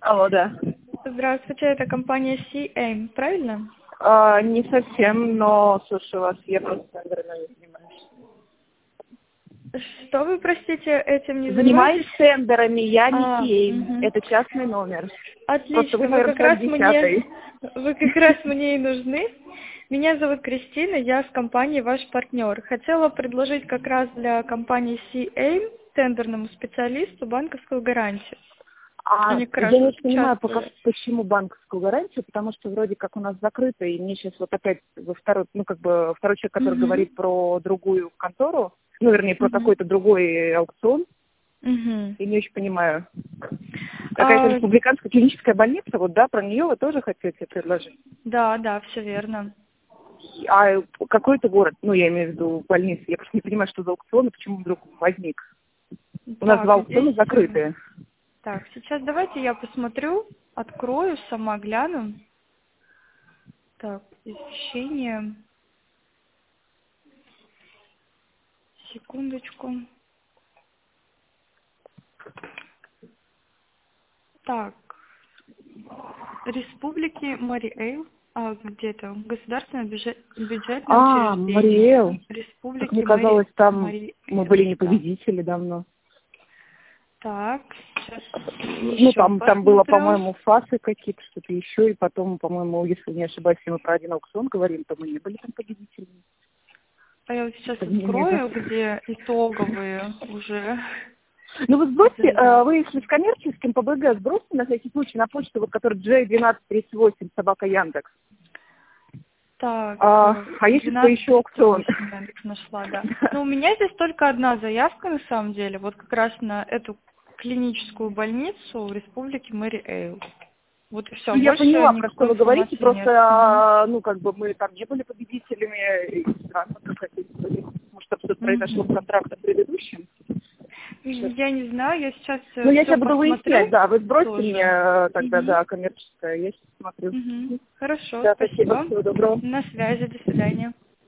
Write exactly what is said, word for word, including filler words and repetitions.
Алло, да. Здравствуйте, это компания си эйм, правильно? А, не совсем, но слушаю вас, я просто тендерами не занимаюсь. Что вы, простите, этим не Занимаюсь занимаетесь? тендерами, я не А, Сейм, мгм. это частный номер. Просто вы, Отлично, вы наверное, как сорок раз мне, десятый. вы как раз мне и нужны. Меня зовут Кристина, я с компанией ваш партнер. Хотела предложить как раз для компании си эйм тендерному специалисту банковскую гарантию. А Они как раз я не вот понимаю, пока, участвуют. почему банковскую гарантию, потому что вроде как у нас закрыто, и мне сейчас вот опять во второй, ну как бы второй человек, который Угу. говорит про другую контору, ну вернее про Угу. какой-то другой аукцион, Угу. и не очень понимаю. Какая-то А, республиканская клиническая больница, вот да, про нее вы тоже хотите предложить? да, да, все верно. А какой-то город, ну, я имею в виду больницу, я просто не понимаю, что за аукцион и почему вдруг возник. У нас два Так, аукциона здесь... э, закрытые. Так, сейчас давайте я посмотрю, открою, сама гляну. Так, извещение. Секундочку. Так, Республики Мариэл. А, где это? Государственное бюджет, бюджетное А, учреждение. Мариэл. Так Республики мне Мари... казалось, там мы Мариэл, были не да. победители давно. Так, сейчас Ну, еще там, там было, посмотрю. по-моему, фасы какие-то, что-то еще, и потом, по-моему, если не ошибаюсь, если мы про один аукцион говорим, то мы не были там победителями. А я вот сейчас Это мне не открою, запомнилось. где итоговые уже Ну вы сбросьте, э, заявки. вы если с коммерческим по бэ гэ сбросьте на всякий случай на почту, вот который джей одиннадцать тридцать восемь собака Яндекс. Так, А, э, а если кто двенадцать еще аукцион? восемь Яндекс нашла, да. Но у меня здесь только одна заявка на самом деле, вот как раз на эту клиническую больницу в республике Мэри-Эйл. Вот и все, Ну, я больше поняла, про что никакой вы говорите, информации просто, нет. Мгм. а, ну, как бы мы там не были победителями, и странно, как хотите были. Может, там что-то произошло Мгм. в контракте предыдущем? Я не знаю, я сейчас Ну, я все сейчас буду выяснять, посмотрю да, вы сбросьте мне тоже. э, тогда, Мгм. да, коммерческое, я сейчас смотрю. Мгм. Хорошо, Да, спасибо, спасибо. всего доброго. На связи, до свидания.